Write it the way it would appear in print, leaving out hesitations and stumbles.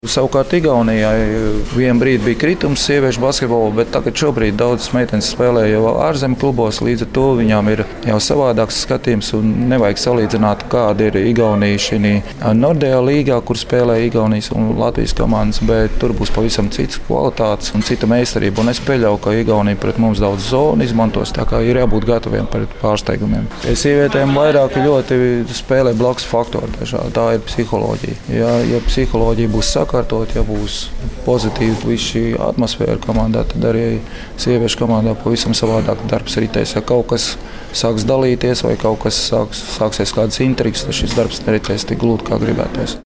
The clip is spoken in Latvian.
Savukārt Igaunijā vienā brīdī bija kritums sieviešu basketbolā, bet tagad šobrīd daudzas meitenes spēlē jau ārzemju klubos. Līdz ar to viņām ir jau savādāks skatījums un nevajag salīdzināt, kāda ir Igaunija šī Nordea līgā, kur spēlē Igaunijas un Latvijas komandas, bet tur būs pavisam cits kvalitātes un cita meistarība. Un es pieļauju, ka Igaunija pret mums daudz zonu izmantos, tā kā ir jābūt gataviem pret pārsteigumiem. Sievietēm vairāk ļoti spēlē blakus faktori dažādi. Tā ir psiholoģija. Ja psiholoģija būs sakārtot, ja būs pozitīva viss šī atmosfēra komandā, tad arī sieviešu komandā pavisam savādāk darbs ritēs. Ja kaut kas sāks dalīties vai kaut kas sāksies kādas intrigas, tad šis darbs neritēs tik glūdi, kā gribētos.